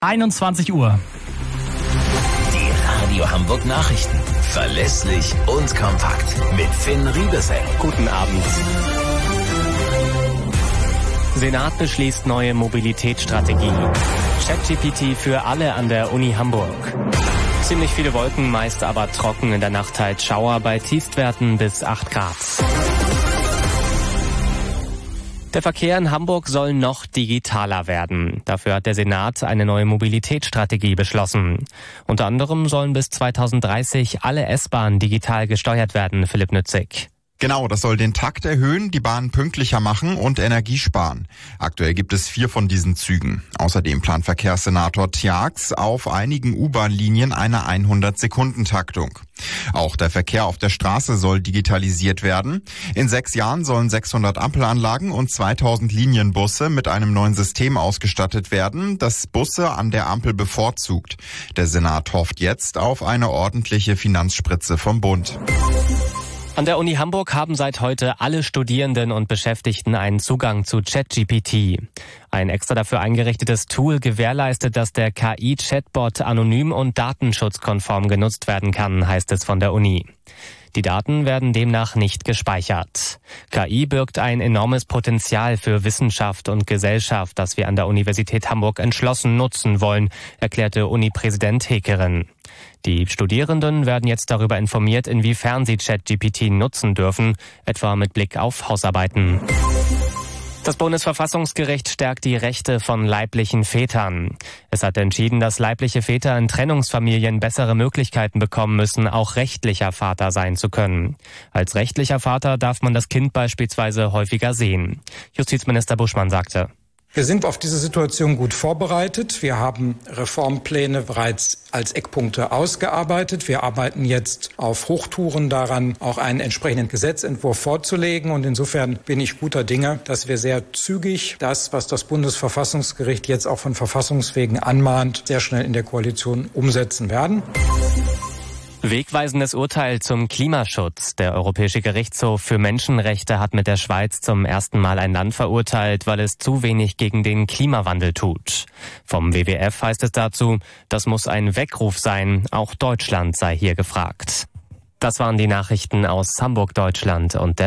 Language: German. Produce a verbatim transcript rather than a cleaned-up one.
einundzwanzig Uhr. Die Radio Hamburg Nachrichten. Verlässlich und kompakt. Mit Finn Riebesell. Guten Abend. Senat beschließt neue Mobilitätsstrategie. ChatGPT für alle an der Uni Hamburg. Ziemlich viele Wolken, meist aber trocken, in der Nacht halt Schauer bei Tiefstwerten bis acht Grad. Der Verkehr in Hamburg soll noch digitaler werden. Dafür hat der Senat eine neue Mobilitätsstrategie beschlossen. Unter anderem sollen bis zweitausenddreißig alle S-Bahnen digital gesteuert werden, Philipp Nützig. Genau, das soll den Takt erhöhen, die Bahn pünktlicher machen und Energie sparen. Aktuell gibt es vier von diesen Zügen. Außerdem plant Verkehrssenator Tjax auf einigen U-Bahn-Linien eine hundert-Sekunden-Taktung. Auch der Verkehr auf der Straße soll digitalisiert werden. In sechs Jahren sollen sechshundert Ampelanlagen und zweitausend Linienbusse mit einem neuen System ausgestattet werden, das Busse an der Ampel bevorzugt. Der Senat hofft jetzt auf eine ordentliche Finanzspritze vom Bund. An der Uni Hamburg haben seit heute alle Studierenden und Beschäftigten einen Zugang zu ChatGPT. Ein extra dafür eingerichtetes Tool gewährleistet, dass der K I-Chatbot anonym und datenschutzkonform genutzt werden kann, heißt es von der Uni. Die Daten werden demnach nicht gespeichert. K I birgt ein enormes Potenzial für Wissenschaft und Gesellschaft, das wir an der Universität Hamburg entschlossen nutzen wollen, erklärte Uni-Präsident Hekeren. Die Studierenden werden jetzt darüber informiert, inwiefern sie ChatGPT nutzen dürfen, etwa mit Blick auf Hausarbeiten. Das Bundesverfassungsgericht stärkt die Rechte von leiblichen Vätern. Es hat entschieden, dass leibliche Väter in Trennungsfamilien bessere Möglichkeiten bekommen müssen, auch rechtlicher Vater sein zu können. Als rechtlicher Vater darf man das Kind beispielsweise häufiger sehen. Justizminister Buschmann sagte: Wir sind auf diese Situation gut vorbereitet. Wir haben Reformpläne bereits als Eckpunkte ausgearbeitet. Wir arbeiten jetzt auf Hochtouren daran, auch einen entsprechenden Gesetzentwurf vorzulegen. Und insofern bin ich guter Dinge, dass wir sehr zügig das, was das Bundesverfassungsgericht jetzt auch von Verfassungswegen anmahnt, sehr schnell in der Koalition umsetzen werden. Wegweisendes Urteil zum Klimaschutz. Der Europäische Gerichtshof für Menschenrechte hat mit der Schweiz zum ersten Mal ein Land verurteilt, weil es zu wenig gegen den Klimawandel tut. Vom W W F heißt es dazu, das muss ein Weckruf sein, auch Deutschland sei hier gefragt. Das waren die Nachrichten aus Hamburg, Deutschland und der